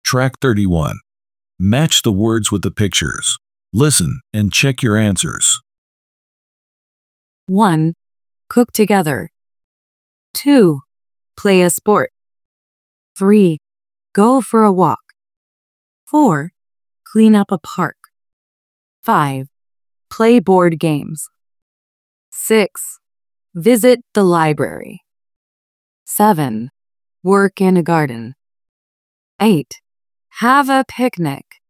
Track 31. Match the words with the pictures. Listen and check your answers. 1. Cook together. 2. Play a sport. 3. Go for a walk. 4. Clean up a park. 5. Play board games. 6. Visit the library. 7. Work in a garden. 8. Have a picnic.